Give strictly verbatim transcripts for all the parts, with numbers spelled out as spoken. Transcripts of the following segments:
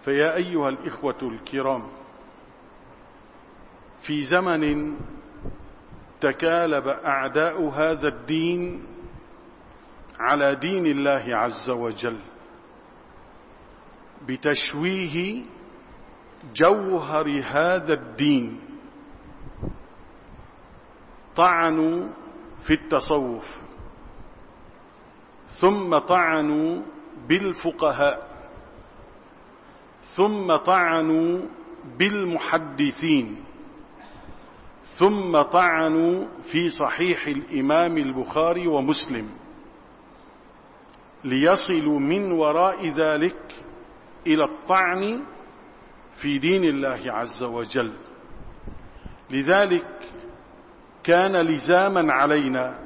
فيا أيها الإخوة الكرام، في زمن تكالب أعداء هذا الدين على دين الله عز وجل بتشويه جوهر هذا الدين، طعنوا في التصوف، ثم طعنوا بالفقهاء، ثم طعنوا بالمحدثين، ثم طعنوا في صحيح الإمام البخاري ومسلم، ليصلوا من وراء ذلك إلى الطعن في دين الله عز وجل. لذلك كان لزاما علينا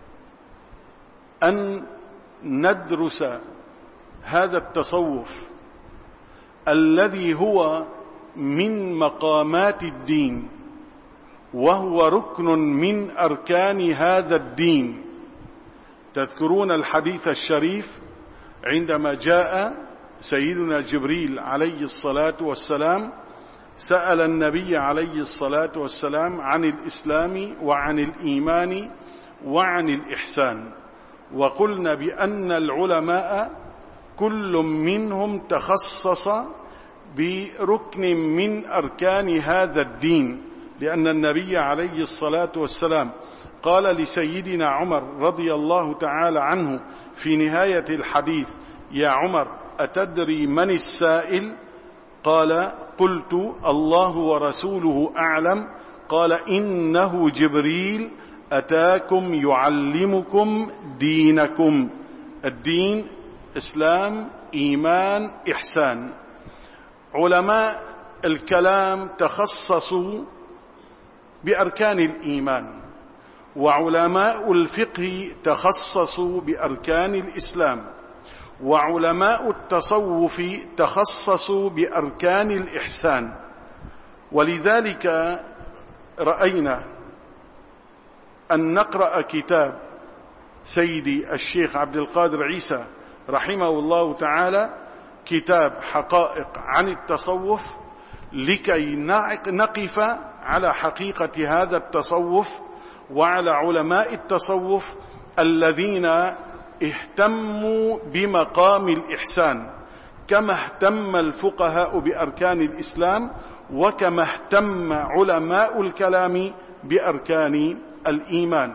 أن ندرس هذا التصوف الذي هو من مقامات الدين، وهو ركن من أركان هذا الدين. تذكرون الحديث الشريف عندما جاء سيدنا جبريل عليه الصلاة والسلام سأل النبي عليه الصلاة والسلام عن الإسلام وعن الإيمان وعن الإحسان، وقلنا بأن العلماء كل منهم تخصص بركن من أركان هذا الدين، لأن النبي عليه الصلاة والسلام قال لسيدنا عمر رضي الله تعالى عنه في نهاية الحديث: يا عمر أتدري من السائل؟ قال: قلت: الله ورسوله أعلم. قال: إنه جبريل أتاكم يعلمكم دينكم. الدين إسلام، إيمان، إحسان. علماء الكلام تخصصوا بأركان الإيمان، وعلماء الفقه تخصصوا بأركان الإسلام، وعلماء التصوف تخصصوا بأركان الإحسان. ولذلك رأينا أن نقرأ كتاب سيدي الشيخ عبد القادر عيسى رحمه الله تعالى، كتاب حقائق عن التصوف، لكي نقف على حقيقة هذا التصوف وعلى علماء التصوف الذين اهتموا بمقام الإحسان، كما اهتم الفقهاء بأركان الإسلام، وكما اهتم علماء الكلام بأركان الإيمان.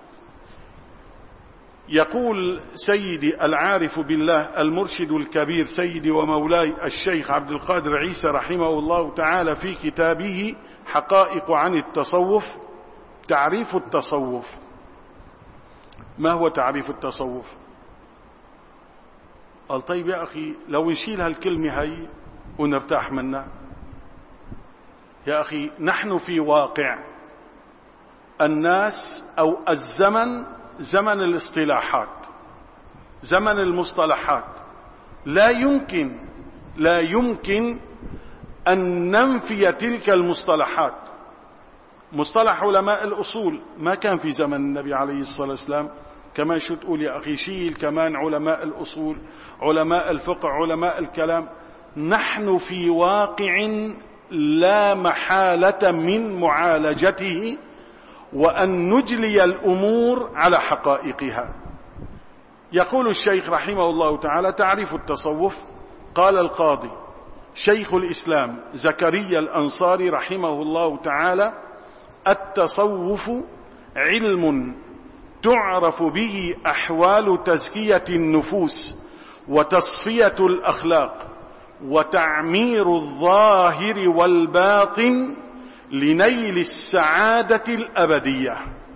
يقول سيدي العارف بالله المرشد الكبير سيدي ومولاي الشيخ عبد القادر عيسى رحمه الله تعالى في كتابه حقائق عن التصوف: تعريف التصوف. ما هو تعريف التصوف؟ قال: طيب يا أخي، لو نشيل هالكلمة هاي ونرتاح منها. يا أخي، نحن في واقع الناس أو الزمن زمن الاصطلاحات، زمن المصطلحات. لا يمكن لا يمكن أن ننفي تلك المصطلحات. مصطلح علماء الأصول ما كان في زمن النبي عليه الصلاة والسلام. كمان شو تقول يا أخي؟ شيل كمان علماء الأصول، علماء الفقه، علماء الكلام. نحن في واقع لا محالة من معالجته، وأن نجلي الأمور على حقائقها. يقول الشيخ رحمه الله تعالى: تعريف التصوف. قال القاضي شيخ الإسلام زكريا الأنصاري رحمه الله تعالى: التصوف علم تعرف به أحوال تزكية النفوس وتصفية الأخلاق وتعمير الظاهر والباطن لنيل السعادة الأبدية.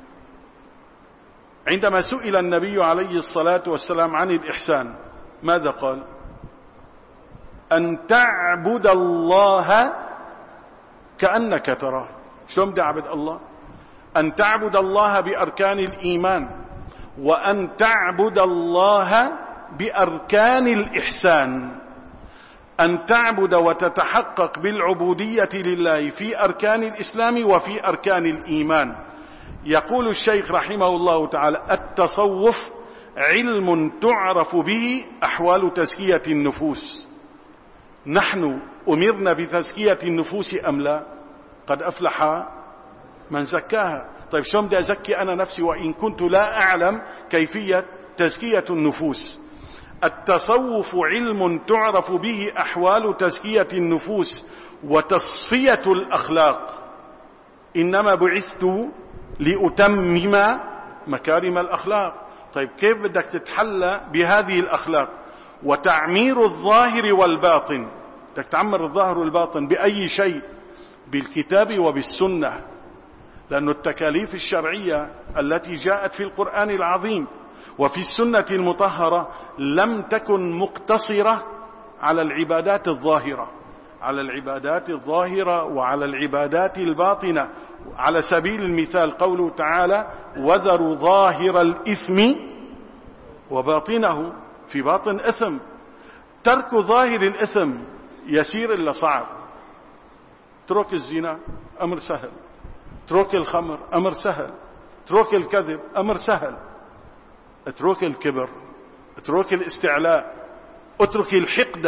عندما سئل النبي عليه الصلاة والسلام عن الإحسان ماذا قال؟ أن تعبد الله كأنك تراه. شلون بدي أعبد الله؟ أن تعبد الله بأركان الإيمان، وأن تعبد الله بأركان الإحسان، أن تعبد وتتحقق بالعبودية لله في أركان الإسلام وفي أركان الإيمان. يقول الشيخ رحمه الله تعالى: التصوف علم تعرف به أحوال تزكية النفوس. نحن أمرنا بتزكية النفوس أم لا؟ قد أفلح من زكاها. طيب شلون بدي أزكي أنا نفسي وإن كنت لا أعلم كيفية تزكية النفوس؟ التصوف علم تعرف به أحوال تزكية النفوس وتصفية الأخلاق. إنما بعثت لأتمم مكارم الأخلاق. طيب كيف بدك تتحلى بهذه الأخلاق؟ وتعمير الظاهر والباطن، بدك تعمر الظاهر والباطن بأي شيء؟ بالكتاب وبالسنة، لأن التكاليف الشرعية التي جاءت في القرآن العظيم وفي السنة المطهرة لم تكن مقتصرة على العبادات الظاهرة، على العبادات الظاهرة وعلى العبادات الباطنة. على سبيل المثال قوله تعالى: وذروا ظاهر الإثم وباطنه. في باطن إثم. ترك ظاهر الإثم يسير إلا صعب. ترك الزنا أمر سهل، ترك الخمر أمر سهل، ترك الكذب أمر سهل، اترك الكبر، اترك الاستعلاء، اترك الحقد،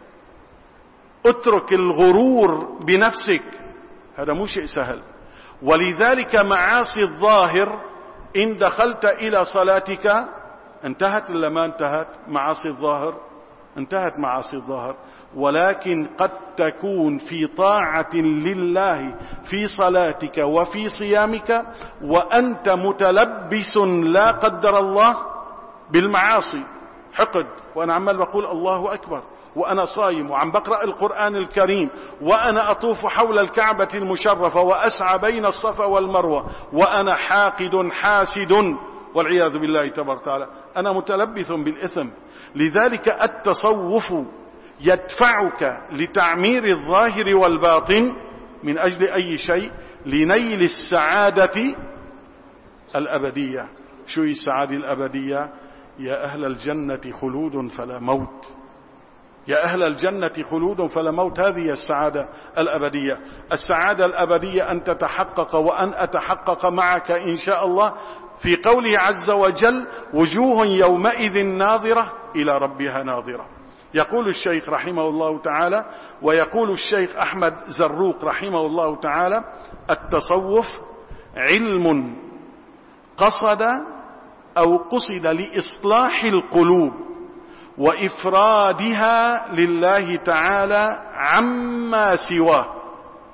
اترك الغرور بنفسك، هذا مو شيء سهل. ولذلك معاصي الظاهر إن دخلت إلى صلاتك انتهت إلا ما انتهت معاصي الظاهر، انتهت معاصي الظاهر. ولكن قد تكون في طاعة لله في صلاتك وفي صيامك وأنت متلبس لا قدر الله بالمعاصي، حقد، وأنا عمال بقول الله أكبر وأنا صايم وعم بقرأ القرآن الكريم وأنا أطوف حول الكعبة المشرفة وأسعى بين الصفا والمروة وأنا حاقد حاسد والعياذ بالله تبارك وتعالى، أنا متلبث بالإثم. لذلك التصوف يدفعك لتعمير الظاهر والباطن من أجل أي شيء؟ لنيل السعادة الأبدية. شو هي السعادة الأبدية؟ يا أهل الجنة خلود فلا موت، يا أهل الجنة خلود فلا موت، هذه السعادة الأبدية. السعادة الأبدية أن تتحقق وأن أتحقق معك إن شاء الله في قوله عز وجل: وجوه يومئذ ناظرة إلى ربها ناظرة. يقول الشيخ رحمه الله تعالى، ويقول الشيخ أحمد زروق رحمه الله تعالى: التصوف علم قصد أو قصد لإصلاح القلوب وإفرادها لله تعالى عما سواه.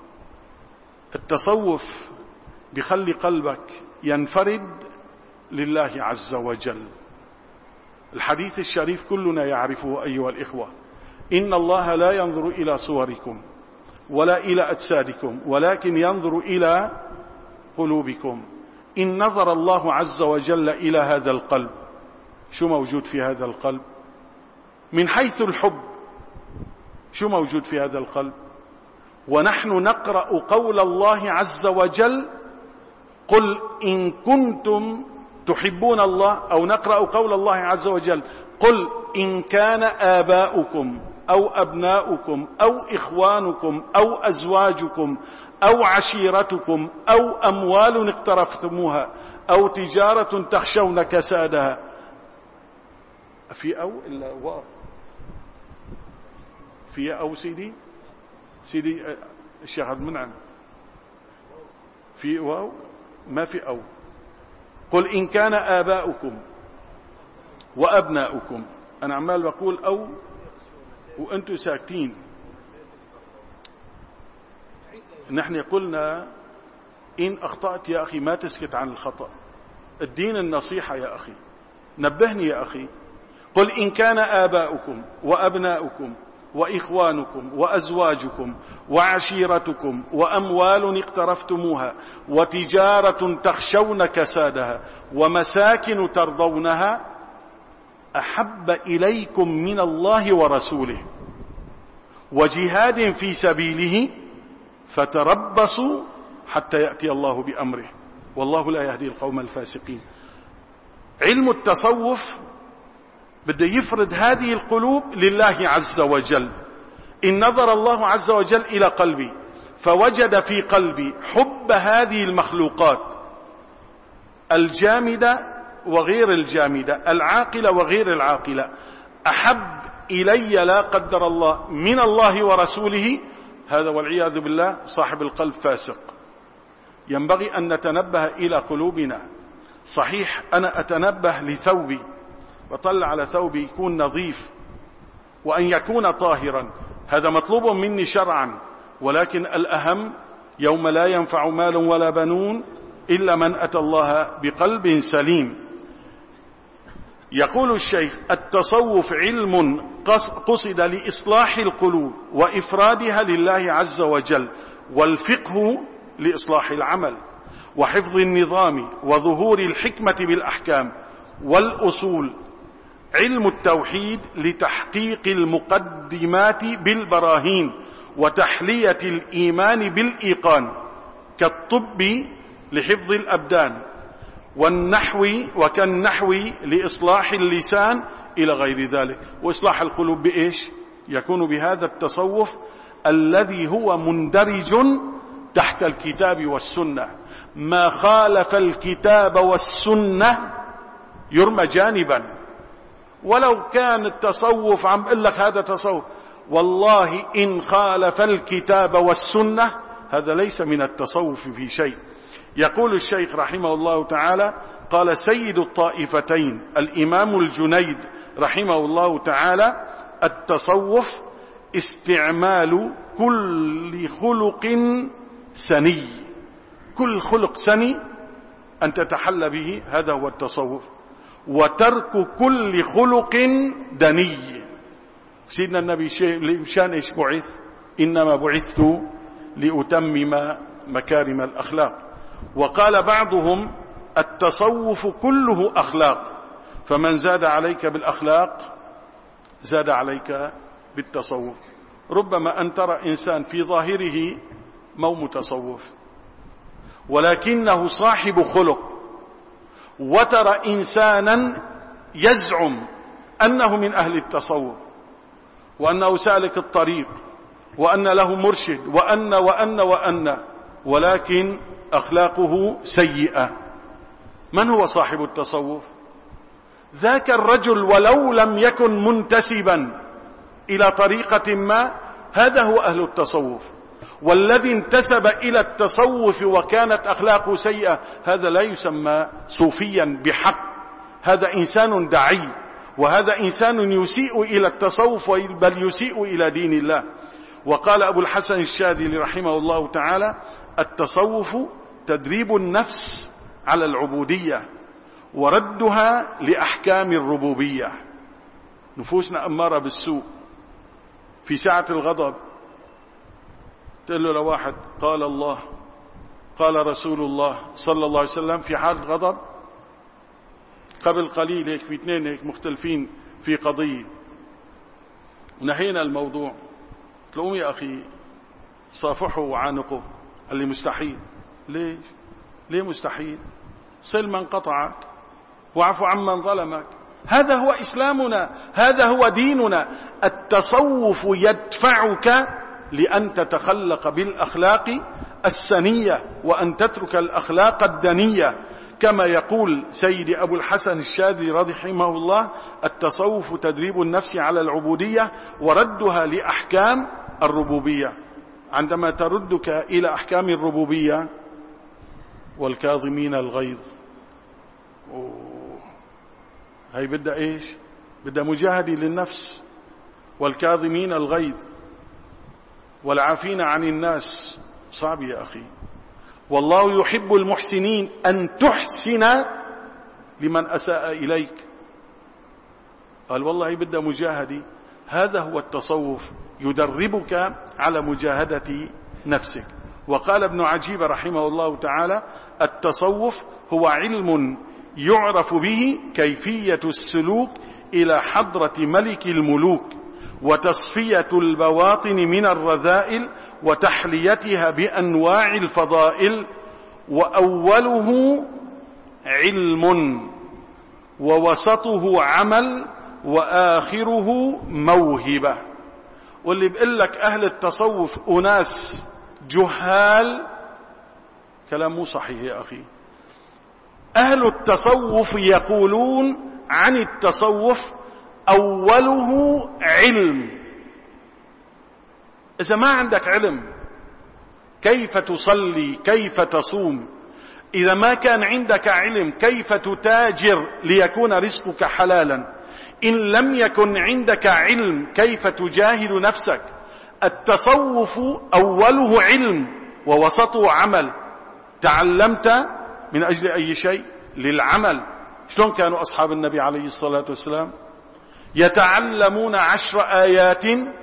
التصوف بخلي قلبك ينفرد لله عز وجل. الحديث الشريف كلنا يعرفه أيها الإخوة: إن الله لا ينظر إلى صوركم ولا إلى أجسادكم ولكن ينظر إلى قلوبكم. إن نظر الله عز وجل إلى هذا القلب، شو موجود في هذا القلب؟ من حيث الحب شو موجود في هذا القلب؟ ونحن نقرأ قول الله عز وجل: قل إن كنتم تحبون الله، أو نقرأ قول الله عز وجل: قل إن كان آباؤكم أو أبناؤكم أو إخوانكم أو أزواجكم أو عشيرتكم أو أموال اقترفتموها أو تجارة تخشون كسادها. في أو إلا واو؟ في أو سيدي سيدي الشيخ عبد المنعم، في واو؟ ما في أو. قل إن كان آباؤكم وأبناؤكم، أنا عمال بقول أو وأنتم ساكتين. نحن قلنا إن أخطأت يا أخي ما تسكت عن الخطأ، الدين النصيحة يا أخي، نبهني يا أخي. قل إن كان آباؤكم وأبناؤكم وإخوانكم وأزواجكم وعشيرتكم وأموال اقترفتموها وتجارة تخشون كسادها ومساكن ترضونها أحب إليكم من الله ورسوله وجهاد في سبيله فتربصوا حتى يأتي الله بأمره والله لا يهدي القوم الفاسقين. علم التصوف بده يفرد هذه القلوب لله عز وجل. إن نظر الله عز وجل إلى قلبي فوجد في قلبي حب هذه المخلوقات الجامدة وغير الجامدة، العاقلة وغير العاقلة، أحب إلي لا قدر الله من الله ورسوله، هذا والعياذ بالله صاحب القلب فاسق. ينبغي أن نتنبه إلى قلوبنا. صحيح أنا أتنبه لثوبي، وطلع على ثوبي يكون نظيف وأن يكون طاهرا، هذا مطلوب مني شرعا، ولكن الأهم يوم لا ينفع مال ولا بنون إلا من أتى الله بقلب سليم. يقول الشيخ: التصوف علم قصد لإصلاح القلوب وإفرادها لله عز وجل، والفقه لإصلاح العمل وحفظ النظام وظهور الحكمة بالأحكام، والأصول علم التوحيد لتحقيق المقدمات بالبراهين وتحلية الإيمان بالإيقان، كالطب لحفظ الأبدان، والنحو وكالنحو لإصلاح اللسان إلى غير ذلك. وإصلاح القلوب بإيش؟ يكون بهذا التصوف الذي هو مندرج تحت الكتاب والسنة. ما خالف الكتاب والسنة يرمى جانبا. ولو كان التصوف عم بقول لك هذا تصوف، والله إن خالف الكتاب والسنة هذا ليس من التصوف في شيء. يقول الشيخ رحمه الله تعالى: قال سيد الطائفتين الإمام الجنيد رحمه الله تعالى: التصوف استعمال كل خلق سني، كل خلق سني أن تتحلى به، هذا هو التصوف، وترك كل خلق دني. سيدنا النبي مشان إيش بعث؟ إنما بعثت لأتمم مكارم الأخلاق. وقال بعضهم: التصوف كله أخلاق، فمن زاد عليك بالأخلاق زاد عليك بالتصوف. ربما أن ترى إنسان في ظاهره مو متصوف ولكنه صاحب خلق، وترى إنسانا يزعم أنه من أهل التصوف وأنه سالك الطريق وأن له مرشد وأن وأن وأن ولكن أخلاقه سيئة. من هو صاحب التصوف؟ ذاك الرجل ولو لم يكن منتسبا إلى طريقة ما، هذا هو أهل التصوف. والذي انتسب إلى التصوف وكانت أخلاقه سيئة هذا لا يسمى صوفيا بحق، هذا إنسان دعي، وهذا إنسان يسيء إلى التصوف بل يسيء إلى دين الله. وقال أبو الحسن الشاذلي رحمه الله تعالى: التصوف تدريب النفس على العبودية وردها لأحكام الربوبية. نفوسنا أمارة بالسوء. في ساعة الغضب تقول له لواحد قال الله قال رسول الله صلى الله عليه وسلم في حال غضب. قبل قليل هيك في اثنين هيك مختلفين في قضية ونهينا الموضوع، تقوم يا أخي صافحه وعانقه. قال لي مستحيل. ليش؟ ليه مستحيل؟ صل من قطعك واعف عمن ظلمك. هذا هو إسلامنا، هذا هو ديننا. التصوف يدفعك لأن تتخلق بالأخلاق السنية وأن تترك الأخلاق الدنية، كما يقول سيدي أبو الحسن الشاذلي رحمه الله: التصوف تدريب النفس على العبودية وردها لأحكام الربوبية. عندما تردك إلى أحكام الربوبية: والكاظمين الغيظ، هاي بدها إيش؟ بدها مجاهدة للنفس. والكاظمين الغيظ والعافين عن الناس، صعب يا أخي. والله يحب المحسنين، أن تحسن لمن أساء إليك. قال والله بدها مجاهدة. هذا هو التصوف، يدربك على مجاهدة نفسك. وقال ابن عجيب رحمه الله تعالى: التصوف هو علم يعرف به كيفية السلوك إلى حضرة ملك الملوك وتصفية البواطن من الرذائل وتحليتها بأنواع الفضائل، وأوله علم ووسطه عمل وآخره موهبة. واللي بيقول لك أهل التصوف أناس جهال، كلام مو صحيح يا أخي. أهل التصوف يقولون عن التصوف أوله علم. إذا ما عندك علم كيف تصلي، كيف تصوم؟ إذا ما كان عندك علم كيف تتاجر ليكون رزقك حلالا؟ إن لم يكن عندك علم كيف تجاهد نفسك؟ التصوف أوله علم ووسطه عمل. تعلمت من أجل أي شيء؟ للعمل. شلون كانوا أصحاب النبي عليه الصلاة والسلام؟ يتعلمون عشر آيات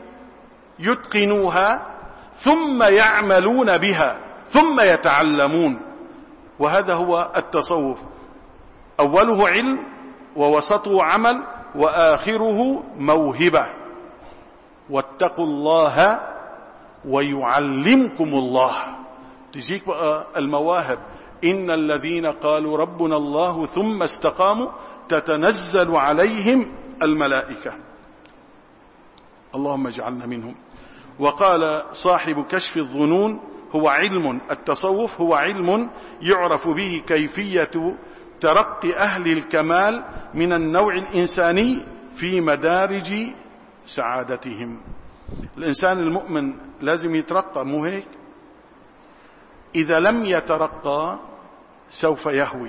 يتقنوها ثم يعملون بها ثم يتعلمون. وهذا هو التصوف، أوله علم ووسطه عمل وآخره موهبة. واتقوا الله ويعلمكم الله. تجيك بقى المواهب. إن الذين قالوا ربنا الله ثم استقاموا تتنزل عليهم الملائكة. اللهم اجعلنا منهم. وقال صاحب كشف الظنون: هو علم، التصوف هو علم يعرف به كيفية ترقي أهل الكمال من النوع الإنساني في مدارج سعادتهم. الإنسان المؤمن لازم يترقى، مو هيك؟ إذا لم يترقى سوف يهوي.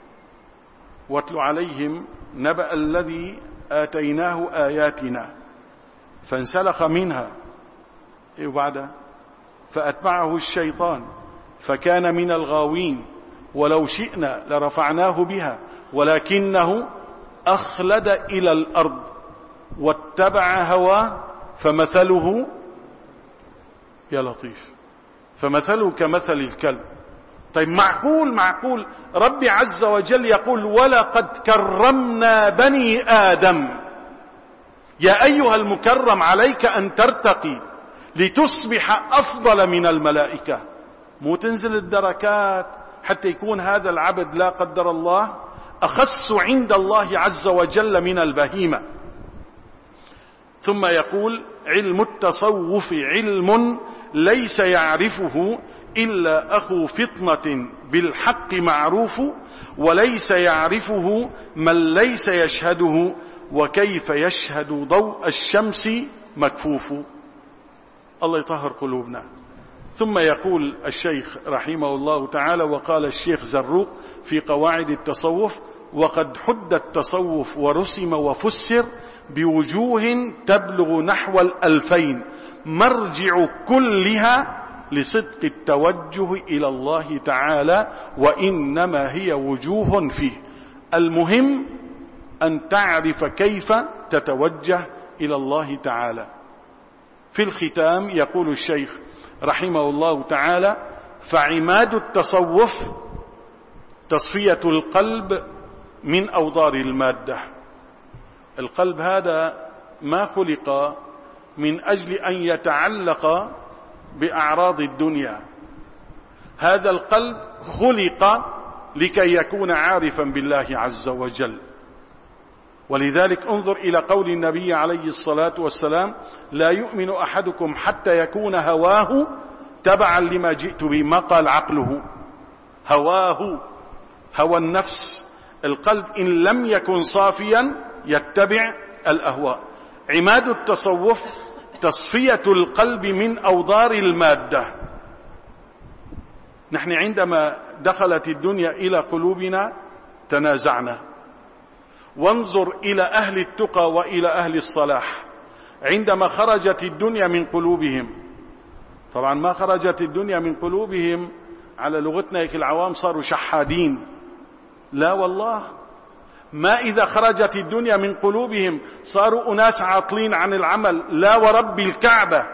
واتل عليهم نبأ الذي آتيناه آياتنا فانسلخ منها وبعد فأتبعه الشيطان فكان من الغاوين ولو شئنا لرفعناه بها ولكنه أخلد إلى الأرض واتبع هواه فمثله يا لطيف فمثله كمثل الكلب. طيب معقول معقول ربي عز وجل يقول: ولقد كرمنا بني آدم. يا أيها المكرم عليك أن ترتقي لتصبح أفضل من الملائكة، مو تنزل الدركات حتى يكون هذا العبد لا قدر الله أخص عند الله عز وجل من البهيمة. ثم يقول: علم التصوف علم ليس يعرفه إلا أخو فطنة بالحق معروف، وليس يعرفه من ليس يشهده، وكيف يشهد ضوء الشمس مكفوف. الله يطهر قلوبنا. ثم يقول الشيخ رحمه الله تعالى: وقال الشيخ زروق في قواعد التصوف: وقد حد التصوف ورسم وفسر بوجوه تبلغ نحو الألفين، مرجع كلها لصدق التوجه إلى الله تعالى، وإنما هي وجوه فيه. المهم أن تعرف كيف تتوجه إلى الله تعالى. في الختام يقول الشيخ رحمه الله تعالى: فعماد التصوف تصفية القلب من أوضار المادة. القلب هذا ما خلق من أجل أن يتعلق بأعراض الدنيا، هذا القلب خلق لكي يكون عارفا بالله عز وجل. ولذلك انظر إلى قول النبي عليه الصلاة والسلام: لا يؤمن أحدكم حتى يكون هواه تبعا لما جئت به. ما قال عقله، هواه، هوى النفس. القلب إن لم يكن صافيا يتبع الأهواء. عماد التصوف تصفية القلب من أوضار المادة. نحن عندما دخلت الدنيا إلى قلوبنا تنازعنا. وانظر إلى أهل التقى وإلى أهل الصلاح عندما خرجت الدنيا من قلوبهم. طبعا ما خرجت الدنيا من قلوبهم على لغتنا هيك العوام صاروا شحادين، لا والله. ما إذا خرجت الدنيا من قلوبهم صاروا أناس عاطلين عن العمل، لا ورب الكعبة.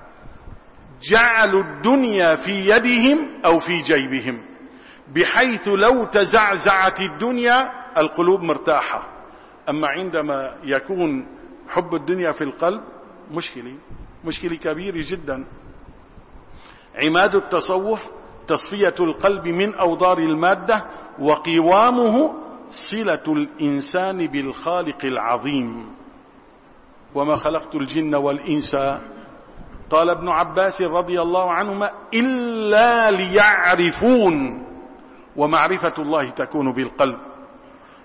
جعلوا الدنيا في يدهم أو في جيبهم، بحيث لو تزعزعت الدنيا القلوب مرتاحة. أما عندما يكون حب الدنيا في القلب مشكلة مشكلة كبيرة جدا. عماد التصوف تصفية القلب من أوضار المادة، وقوامه صلة الإنسان بالخالق العظيم. وما خلقت الجن والإنس، قال ابن عباس رضي الله عنهما، إلا ليعرفون. ومعرفة الله تكون بالقلب.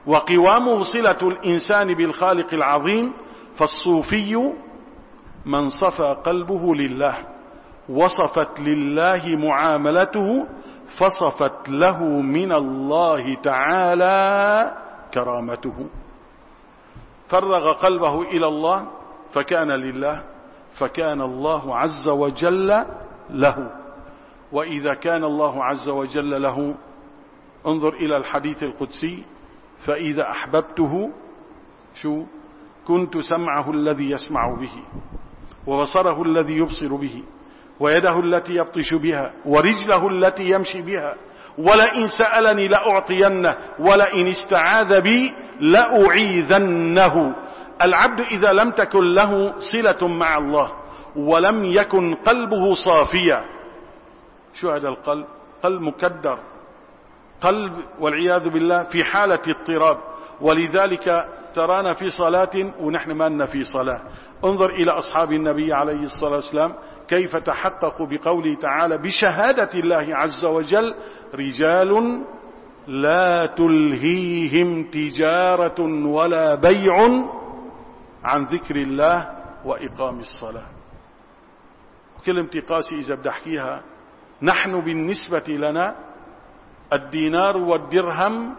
وقوامه صلة الإنسان بالخالق العظيم. فالصوفي من صفى قلبه لله، وصفت لله معاملته، فصفت له من الله تعالى كرامته. فرغ قلبه إلى الله فكان لله، فكان الله عز وجل له. وإذا كان الله عز وجل له، انظر إلى الحديث القدسي: فإذا أحببته شو كنت سمعه الذي يسمع به، وبصره الذي يبصر به، ويده التي يبطش بها، ورجله التي يمشي بها، ولئن سألني لأعطينه، ولئن استعاذ بي لأعيذنه. العبد إذا لم تكن له صلة مع الله ولم يكن قلبه صافيا، شو هذا القلب؟ قلب مكدر، قلب والعياذ بالله في حالة اضطراب. ولذلك ترانا في صلاة ونحن ما لنا في صلاة. انظر إلى أصحاب النبي عليه الصلاة والسلام كيف تحققوا بقوله تعالى بشهادة الله عز وجل: رجال لا تلهيهم تجارة ولا بيع عن ذكر الله وإقام الصلاة. كلمة قاسي إذا بدي أحكيها، نحن بالنسبة لنا الدينار والدرهم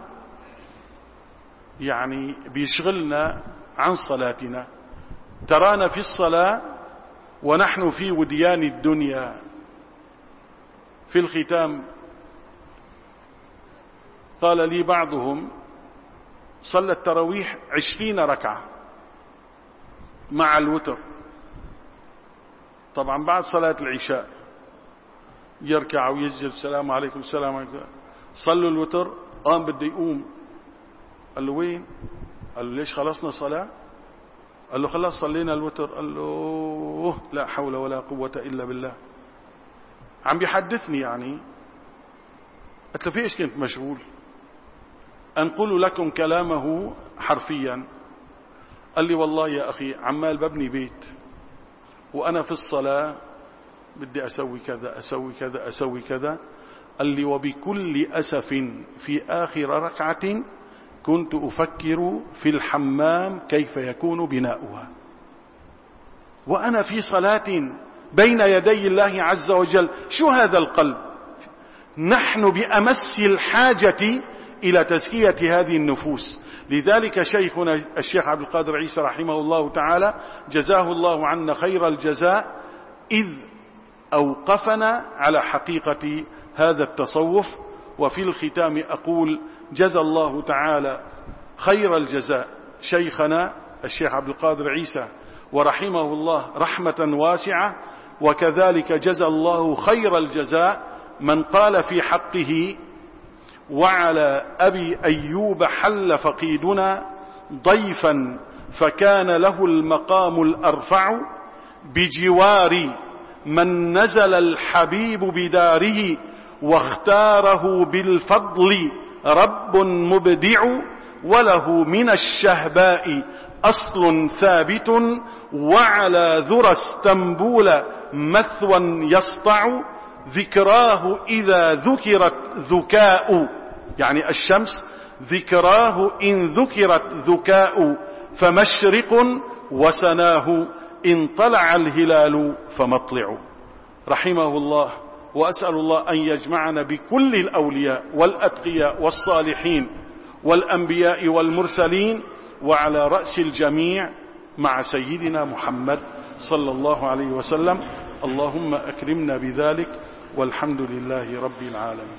يعني بيشغلنا عن صلاتنا. ترانا في الصلاة ونحن في وديان الدنيا. في الختام قال لي بعضهم: صلى التراويح عشرين ركعة مع الوتر. طبعا بعد صلاة العشاء يركع ويسجد: السلام عليكم السلام عليكم. صلوا الوتر، قام بده يقوم. قال له: وين؟ قال له: ليش خلصنا صلاة؟ قال له: خلاص صلينا الوتر. قال له: لا حول ولا قوة إلا بالله. عم بيحدثني يعني. قلت له: في إيش كنت مشغول؟ أنقل لكم كلامه حرفيا. قال لي: والله يا أخي عمال ببني بيت وأنا في الصلاة بدي أسوي كذا أسوي كذا أسوي كذا. قال لي: وبكل أسف في آخر ركعة كنت أفكر في الحمام كيف يكون بناؤها، وأنا في صلاة بين يدي الله عز وجل. شو هذا القلب؟ نحن بأمس الحاجة إلى تزكية هذه النفوس. لذلك شيخنا الشيخ عبد القادر عيسى رحمه الله تعالى جزاه الله عنا خير الجزاء، إذ أوقفنا على حقيقة هذا التصوف. وفي الختام أقول: جزى الله تعالى خير الجزاء شيخنا الشيخ عبد القادر عيسى ورحمه الله رحمة واسعة، وكذلك جزى الله خير الجزاء من قال في حقه: وعلى أبي أيوب حل فقيدنا ضيفا فكان له المقام الأرفع، بجوار من نزل الحبيب بداره، واختاره بالفضل رب مبدع، وله من الشهباء أصل ثابت، وعلى ذرى استنبول مثوى يسطع، ذكراه إذا ذكرت ذكاء، يعني الشمس ذكراه إن ذكرت ذكاء، فمشرق وسناه إن طلع الهلال فمطلع. رحمه الله. وأسأل الله أن يجمعنا بكل الأولياء والأتقياء والصالحين والأنبياء والمرسلين، وعلى رأس الجميع مع سيدنا محمد صلى الله عليه وسلم. اللهم أكرمنا بذلك، والحمد لله رب العالمين.